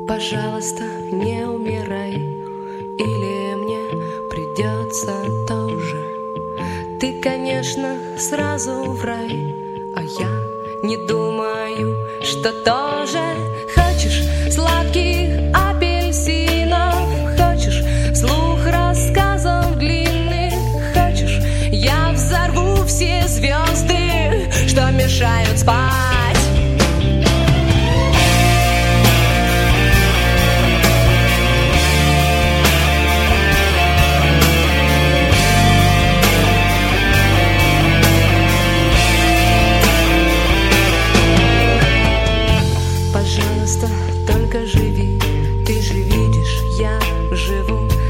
Пожалуйста, не умирай, или мне придется тоже. Ты, конечно, сразу в рай, а я не думаю, что тоже. Хочешь сладких апельсинов, хочешь вслух рассказов длинных, хочешь я взорву все звезды, что мешают спать. Пожалуйста, только живи, ты же видишь, я живу